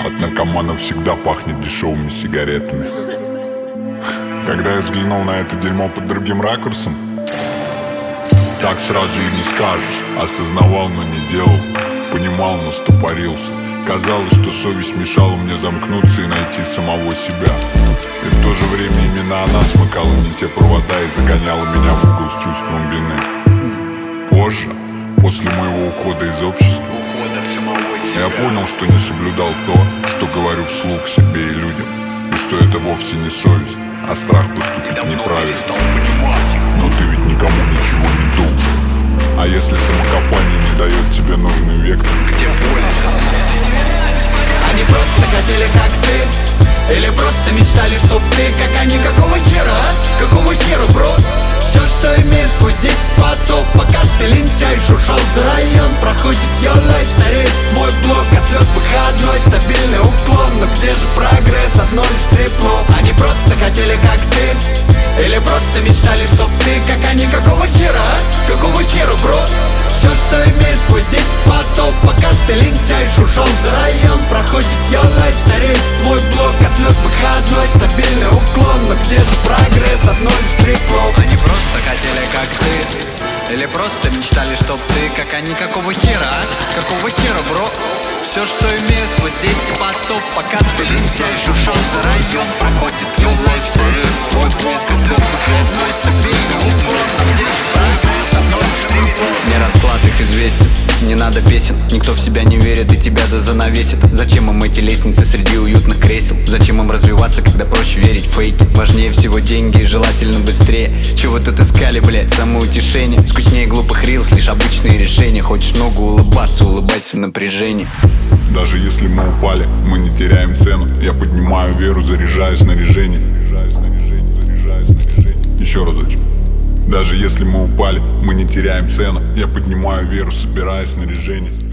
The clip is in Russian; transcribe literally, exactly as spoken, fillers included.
От наркоманов всегда пахнет дешевыми сигаретами. Когда я взглянул на это дерьмо под другим ракурсом, так сразу и не скажешь. Осознавал, но не делал. Понимал, но стопорился. Казалось, что совесть мешала мне замкнуться и найти самого себя. И в то же время именно она смыкала не те провода и загоняла меня в угол с чувством вины. Позже, после моего ухода из общества, я понял, что не соблюдал то, что говорю вслух себе и людям. И что это вовсе не совесть, а страх поступить неправильно. Но ты ведь никому ничего не должен. А если самокопание не дает тебе нужный вектор? Они просто хотели как ты, или просто мечтали, чтоб ты как они. Какого хера, а? Какого хера, бро? Все, что имею, сквозь здесь потоп. Пока ты лентяй шуршал за район, проходит your life, стареет твой блок. Отлет выходной, стабильный уклон. Но где же прогресс? Одно лишь трепло. Они просто хотели как ты, или просто мечтали, чтоб ты как они. Какого хера, а? Какого хера, бро? Все, что имею, сквозь здесь потоп. Пока ты лентяй шуршал за район, проходит your life, стареет твой блок. Отлет выходной, стабильный уклон. Но где же прогресс? Одно лишь трепло. Они просто хотели как ты, или просто мечтали, чтоб ты как они. Какого хера, а? Какого хера, бро? Все, что имею, сквозь здесь потоп. Пока ты лентяй шуршал за район, проходит your life, стареет твой блок. Отлет выходной, стабильный уклон. Но где же прогресс? Одно лишь трепло. Мне расклад их известен, не надо песен. Никто в себя не верит и тебя зазанавесит. Зачем им эти лестницы среди уютных кресел? Зачем им развиваться, когда проще верить в фейки? Важнее всего деньги и желательно быстрее. Чего тут искали, блять, самоутешение? Скучнее глупых рилс, лишь обычные решения. Хочешь много улыбаться, улыбайся в напряжении. Даже если мы упали, мы не теряем цену. Я поднимаю веру, заряжаю снаряжение. Еще разочек. Даже если мы упали, мы не теряем цену. Я поднимаю веру, собирая снаряжение.